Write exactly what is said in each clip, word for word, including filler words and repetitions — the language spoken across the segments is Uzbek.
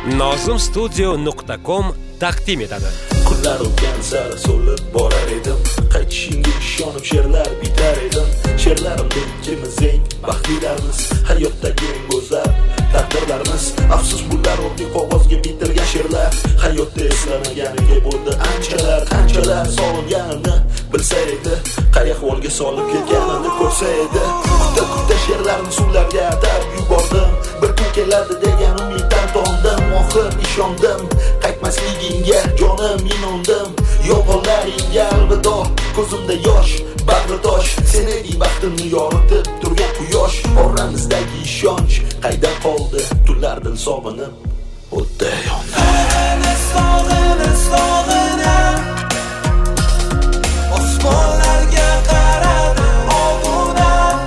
nozim studio nuqta com taqdim etadi. Kunlar o'tgan sari so'lib borar edim, qaytishingga ishonib she'rlar bitar edim. She'rlarimda ikkimiz eng baxtlilarmiz, hayotdagi eng go'zal taqdirlarimiz. Afsus bunlar oddiy qog'ozga bitilgan she'rlar, hayotda eslamaganiga bo'ldi anchalar, qanchalar sog'inganimni bilsa edi, qay ahvolga solib ketganimni ko'rsa edi. Kutta kutta she'rlarni suvlarga atab yubordim, bir kun keladi degan umiddan tondim. Oxir ishondim qaytmasligingga, jonim inondim yo'qollaringga. Alvido, ko'zimda yosh, bag'ri tosh, sen eding baxtimni yoritib turgan quyosh. Oramizdagi ishonch qayda qoldi? Tunlar dil sog'inib o'tda yondi. Sog'inib, sog'inib osmonlarga qaradi obuna,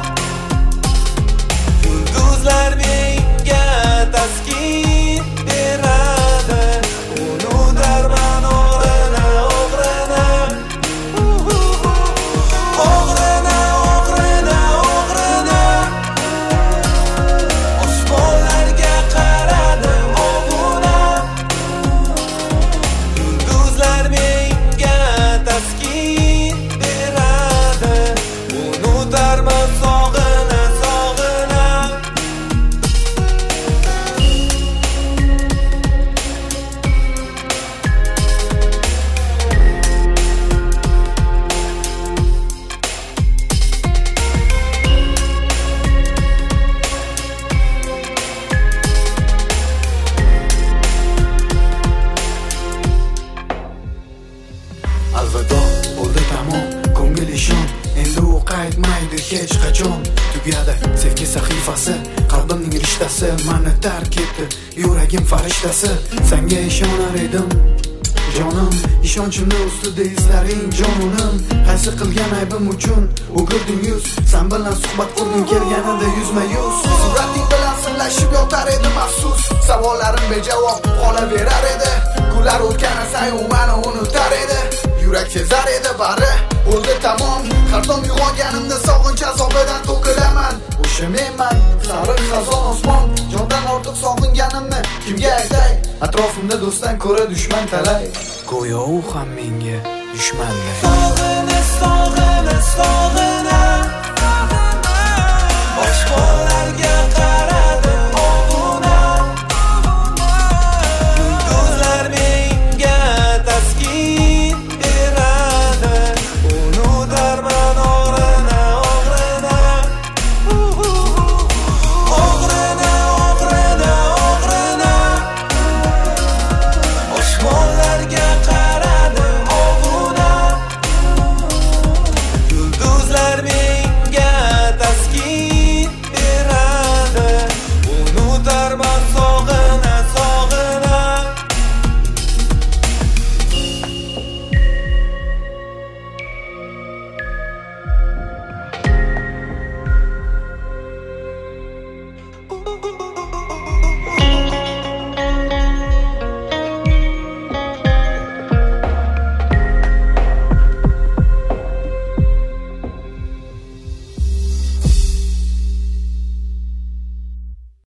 yulduzlar menga taskin beradi, uni darman o'g'rina, o'g'rina o'g'rina, o'g'rina, o'g'rina osmonlarga qaradi obuna, yulduzlar menga taskin beradi, uni darman sog'ina, sog'ina. Alvido, bo'ldi tamom, ko'ngil ishon, endi u qaytmaydi hech qachon. Tugadi sevgi sahifasi, qalbimning rishtasi, mani tark etdi yuragim farishtasi. Senga ishonar edim jonim, ishonchimni ustida izlaring jonim. Qaysi qilgan aybim uchun o'girding yuz, sen bilan suhbat qurgim kelganida yuzma yuz. Surating bilan sinlashib yotar edim afsus, savollarim bejavob qolaverar edi. Kunlar o'tgani sayin u meni unutar edi, yurak sezar edi bari bo'ldi tamom. Har dam uyg'onganimda sog'inch azobidan to'kilaman. O'sha menman, sariq xazon osmon, jondan ortiq sog'inganimni kimga aytay? Atrofimda do'stdan ko'ra dushman talay, go'yo u ham menga dushmanday. Sog'inib, sog'inib, sog'inib osmonlarga